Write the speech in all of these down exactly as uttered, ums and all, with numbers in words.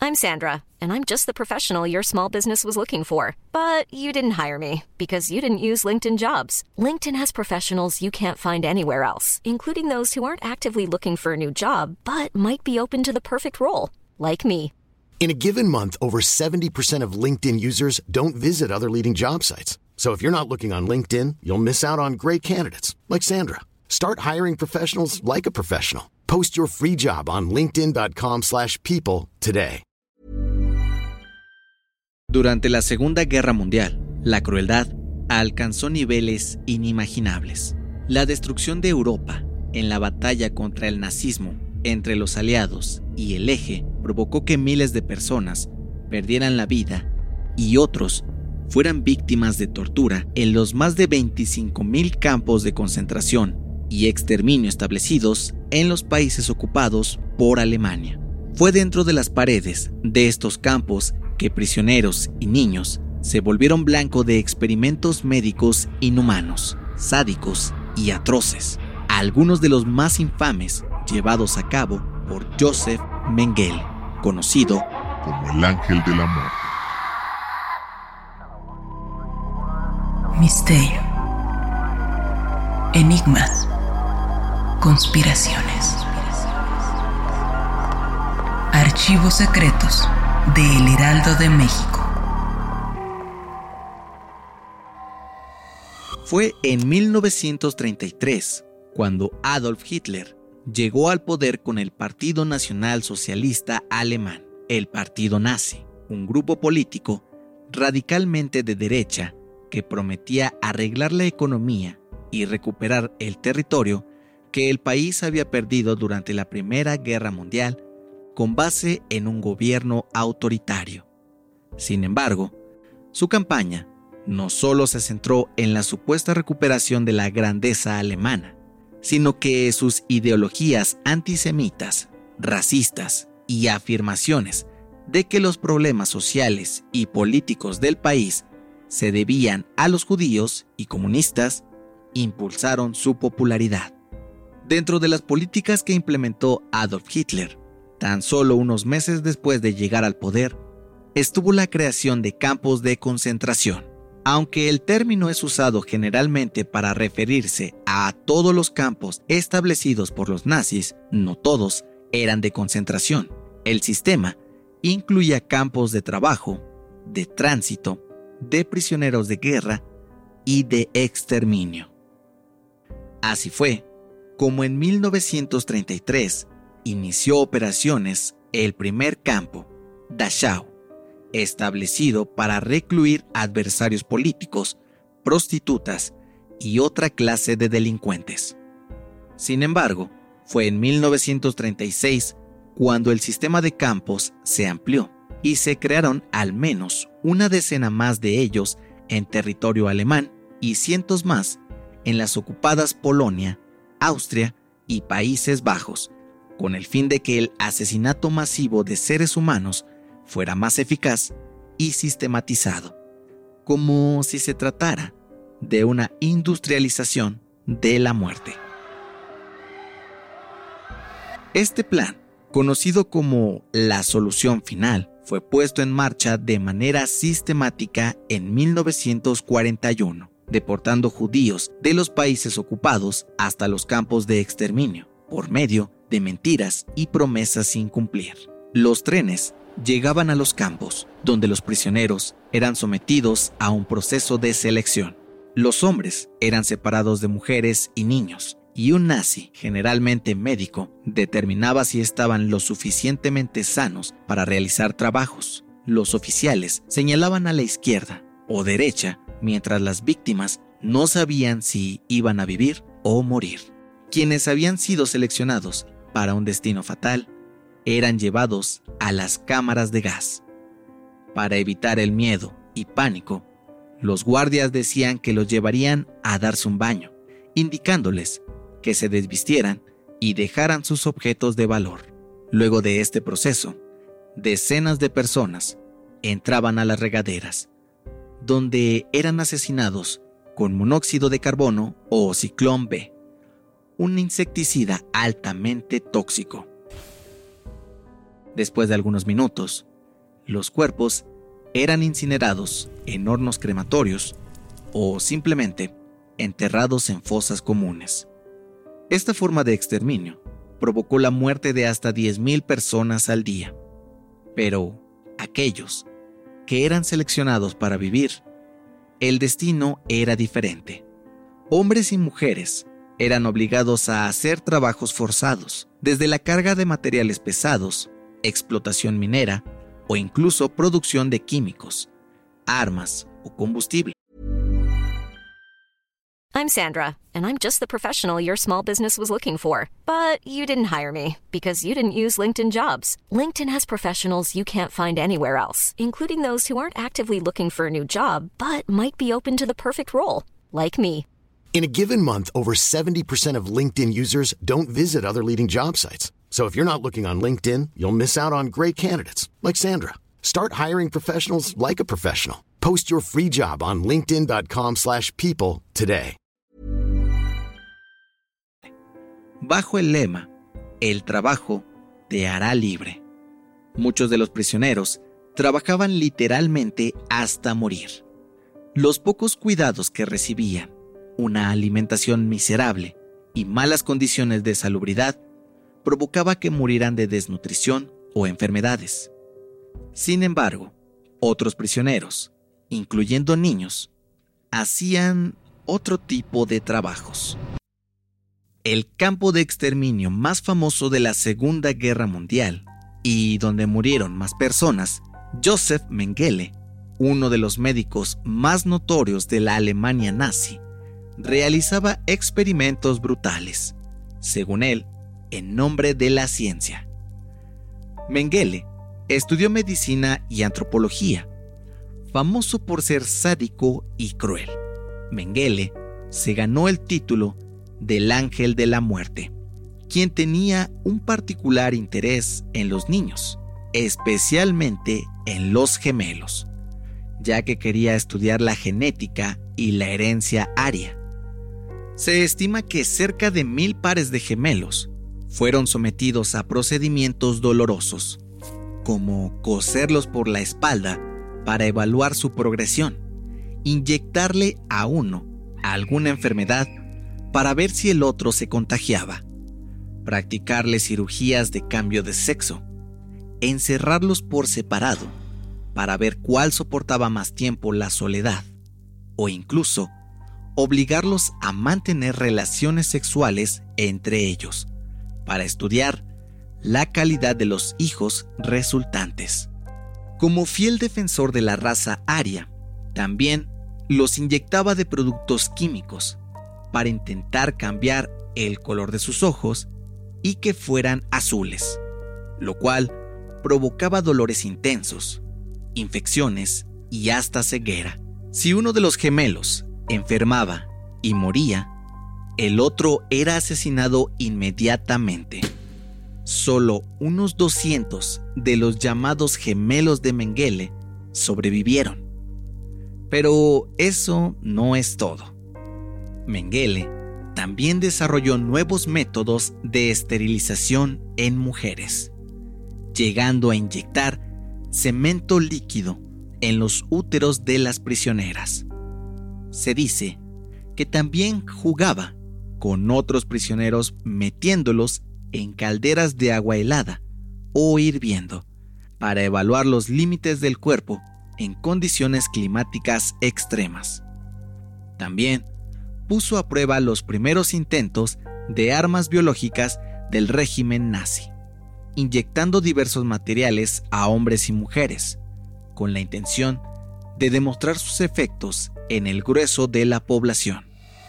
I'm Sandra, and I'm just the professional your small business was looking for. But you didn't hire me because you didn't use LinkedIn Jobs. LinkedIn has professionals you can't find anywhere else, including those who aren't actively looking for a new job, but might be open to the perfect role, like me. In a given month, over seventy percent of LinkedIn users don't visit other leading job sites. So if you're not looking on LinkedIn, you'll miss out on great candidates like Sandra. Start hiring professionals like a professional. Post your free job on linkedin dot com slash people today. Durante la Segunda Guerra Mundial, la crueldad alcanzó niveles inimaginables. La destrucción de Europa en la batalla contra el nazismo entre los aliados y el Eje provocó que miles de personas perdieran la vida y otros fueran víctimas de tortura en los más de veinticinco mil campos de concentración y exterminio establecidos en los países ocupados por Alemania. Fue dentro de las paredes de estos campos que prisioneros y niños se volvieron blanco de experimentos médicos inhumanos, sádicos y atroces, algunos de los más infames llevados a cabo por Joseph Mengele, conocido como el Ángel de la Muerte. Misterio, enigmas, conspiraciones, archivos secretos de El Heraldo de México. Fue en mil novecientos treinta y tres cuando Adolf Hitler llegó al poder con el Partido Nacional Socialista Alemán, el Partido Nazi, un grupo político radicalmente de derecha que prometía arreglar la economía y recuperar el territorio que el país había perdido durante la Primera Guerra Mundial con base en un gobierno autoritario. Sin embargo, su campaña no solo se centró en la supuesta recuperación de la grandeza alemana, sino que sus ideologías antisemitas, racistas y afirmaciones de que los problemas sociales y políticos del país se debían a los judíos y comunistas, impulsaron su popularidad. Dentro de las políticas que implementó Adolf Hitler, tan solo unos meses después de llegar al poder, estuvo la creación de campos de concentración. Aunque el término es usado generalmente para referirse a todos los campos establecidos por los nazis, no todos eran de concentración. El sistema incluía campos de trabajo, de tránsito, de prisioneros de guerra y de exterminio. Así fue como en mil novecientos treinta y tres inició operaciones el primer campo, Dachau, establecido para recluir adversarios políticos, prostitutas y otra clase de delincuentes. Sin embargo, fue en mil novecientos treinta y seis cuando el sistema de campos se amplió y se crearon al menos una decena más de ellos en territorio alemán y cientos más en las ocupadas Polonia, Austria y Países Bajos, con el fin de que el asesinato masivo de seres humanos fuera más eficaz y sistematizado, como si se tratara de una industrialización de la muerte. Este plan, conocido como la solución final, fue puesto en marcha de manera sistemática en mil novecientos cuarenta y uno, deportando judíos de los países ocupados hasta los campos de exterminio, por medio de mentiras y promesas sin cumplir. Los trenes llegaban a los campos, donde los prisioneros eran sometidos a un proceso de selección. Los hombres eran separados de mujeres y niños, y un nazi, generalmente médico, determinaba si estaban lo suficientemente sanos para realizar trabajos. Los oficiales señalaban a la izquierda o derecha, mientras las víctimas no sabían si iban a vivir o morir. Quienes habían sido seleccionados para un destino fatal eran llevados a las cámaras de gas. Para evitar el miedo y pánico, los guardias decían que los llevarían a darse un baño, indicándoles que se desvistieran y dejaran sus objetos de valor. Luego de este proceso, decenas de personas entraban a las regaderas, donde eran asesinados con monóxido de carbono o ciclón B, un insecticida altamente tóxico. Después de algunos minutos, Los cuerpos eran incinerados en hornos crematorios o simplemente enterrados en fosas comunes. Esta forma de exterminio provocó la muerte de hasta diez mil personas al día. Pero aquellos que eran seleccionados para vivir, el destino era diferente. Hombres y mujeres eran obligados a hacer trabajos forzados, desde la carga de materiales pesados, explotación minera o incluso producción de químicos, armas o combustible. I'm Sandra, and I'm just the professional your small business was looking for. But you didn't hire me because you didn't use LinkedIn Jobs. LinkedIn has professionals you can't find anywhere else, including those who aren't actively looking for a new job, but might be open to the perfect role, like me. In a given month, over seventy percent of LinkedIn users don't visit other leading job sites. So if you're not looking on LinkedIn, you'll miss out on great candidates like Sandra. Start hiring professionals like a professional. Post your free job on linkedin dot com slash people today. Bajo el lema, el trabajo te hará libre. Muchos de los prisioneros trabajaban literalmente hasta morir. Los pocos cuidados que recibían, una alimentación miserable y malas condiciones de salubridad, provocaba que murieran de desnutrición o enfermedades. Sin embargo, otros prisioneros, incluyendo niños, hacían otro tipo de trabajos. El campo de exterminio más famoso de la Segunda Guerra Mundial y donde murieron más personas, Josef Mengele, uno de los médicos más notorios de la Alemania nazi, realizaba experimentos brutales, según él, en nombre de la ciencia. Mengele estudió medicina y antropología, famoso por ser sádico y cruel. Mengele se ganó el título del Ángel de la Muerte, quien tenía un particular interés en los niños, especialmente en los gemelos, ya que quería estudiar la genética y la herencia aria. Se estima que cerca de mil pares de gemelos fueron sometidos a procedimientos dolorosos, como coserlos por la espalda para evaluar su progresión, inyectarle a uno alguna enfermedad para ver si el otro se contagiaba, practicarle cirugías de cambio de sexo, encerrarlos por separado para ver cuál soportaba más tiempo la soledad, o incluso obligarlos a mantener relaciones sexuales entre ellos, para estudiar la calidad de los hijos resultantes. Como fiel defensor de la raza aria, también los inyectaba de productos químicos para intentar cambiar el color de sus ojos y que fueran azules, lo cual provocaba dolores intensos, infecciones y hasta ceguera. Si uno de los gemelos enfermaba y moría, el otro era asesinado inmediatamente. Solo unos doscientos de los llamados gemelos de Mengele sobrevivieron. Pero eso no es todo. Mengele también desarrolló nuevos métodos de esterilización en mujeres, llegando a inyectar cemento líquido en los úteros de las prisioneras. Se dice que también jugaba con otros prisioneros metiéndolos en calderas de agua helada o hirviendo para evaluar los límites del cuerpo en condiciones climáticas extremas. También puso a prueba los primeros intentos de armas biológicas del régimen nazi, inyectando diversos materiales a hombres y mujeres, con la intención de demostrar sus efectos en el grueso de la población.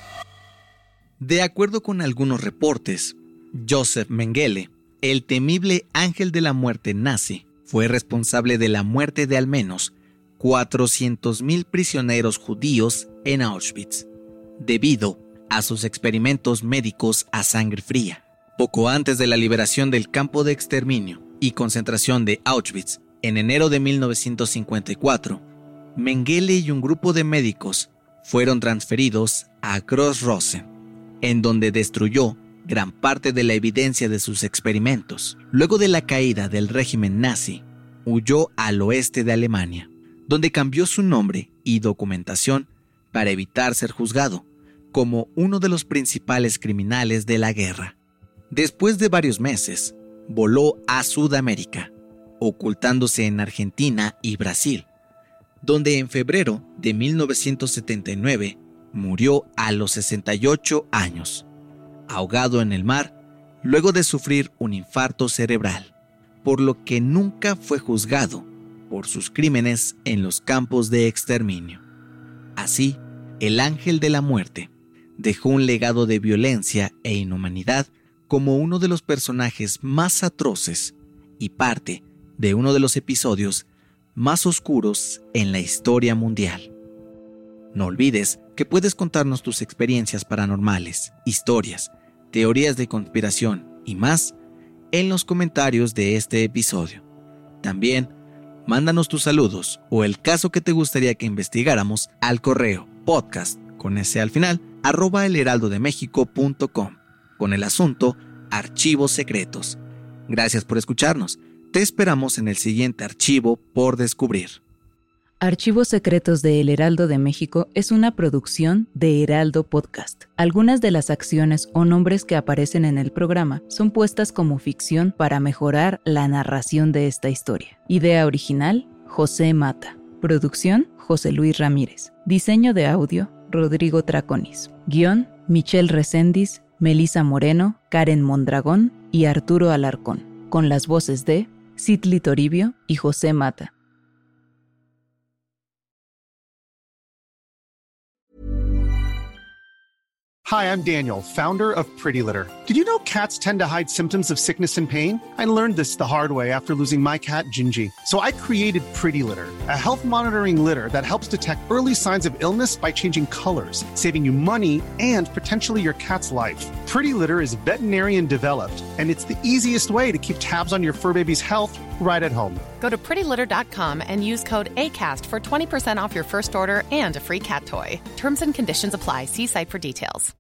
De acuerdo con algunos reportes, Josef Mengele, el temible ángel de la muerte nazi, fue responsable de la muerte de al menos cuatrocientos mil prisioneros judíos en Auschwitz, debido a sus experimentos médicos a sangre fría. Poco antes de la liberación del campo de exterminio y concentración de Auschwitz, en enero de mil novecientos cincuenta y cuatro, Mengele y un grupo de médicos fueron transferidos a Gross-Rosen, en donde destruyó gran parte de la evidencia de sus experimentos. Luego de la caída del régimen nazi, huyó al oeste de Alemania, donde cambió su nombre y documentación para evitar ser juzgado como uno de los principales criminales de la guerra. Después de varios meses, voló a Sudamérica, ocultándose en Argentina y Brasil, donde en febrero de mil novecientos setenta y nueve murió a los sesenta y ocho años, ahogado en el mar luego de sufrir un infarto cerebral, por lo que nunca fue juzgado por sus crímenes en los campos de exterminio. Así, el Ángel de la Muerte dejó un legado de violencia e inhumanidad como uno de los personajes más atroces y parte de uno de los episodios más oscuros en la historia mundial. No olvides que puedes contarnos tus experiencias paranormales, historias, teorías de conspiración y más en los comentarios de este episodio. También, mándanos tus saludos o el caso que te gustaría que investigáramos al correo podcast con ese al final arroba elheraldodemexico punto com con el asunto Archivos Secretos. Gracias por escucharnos. Te esperamos en el siguiente archivo por descubrir. Archivos Secretos de El Heraldo de México es una producción de Heraldo Podcast. Algunas de las acciones o nombres que aparecen en el programa son puestas como ficción para mejorar la narración de esta historia. Idea original, José Mata. Producción, José Luis Ramírez. Diseño de audio, Rodrigo Traconis. Guión, Michelle Reséndiz, Melissa Moreno, Karen Mondragón y Arturo Alarcón. Con las voces de Citli Toribio y José Mata. Hi, I'm Daniel, founder of Pretty Litter. Did you know cats tend to hide symptoms of sickness and pain? I learned this the hard way after losing my cat, Gingy. So I created Pretty Litter, a health monitoring litter that helps detect early signs of illness by changing colors, saving you money and potentially your cat's life. Pretty Litter is veterinarian developed, and it's the easiest way to keep tabs on your fur baby's health right at home. Go to pretty litter dot com and use code ACAST for twenty percent off your first order and a free cat toy. Terms and conditions apply. See site for details.